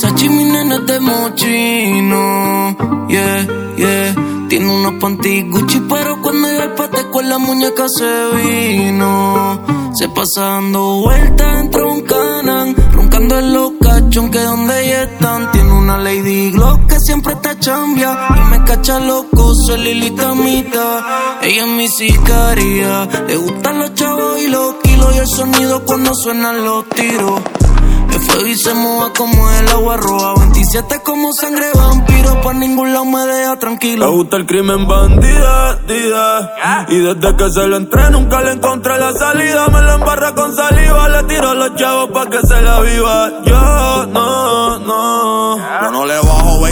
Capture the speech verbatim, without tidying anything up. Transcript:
Versace y mi nena es de mochino. Yeah, yeah. Tiene unos panty Gucci, pero cuando llega el pate con la muñeca se vino. Se pasa dando vueltas entre un canán, roncando en los cachos, que donde ella están. Tiene una Lady Glock que siempre está chambia y me cacha loco, soy Lilita Mita. Ella es mi sicaria, le gustan los chavos y los kilos y el sonido cuando suenan los tiros. El fuego y se moja como el agua roja, veintisiete como sangre vampiro, por ningún lado me deja tranquilo. Le gusta el crimen bandida, dida, y desde que se lo entré nunca le encontré la salida. Me lo embarra con saliva, le tiro a los chavos pa' que se la viva. Yo no, no, yo no le bajo,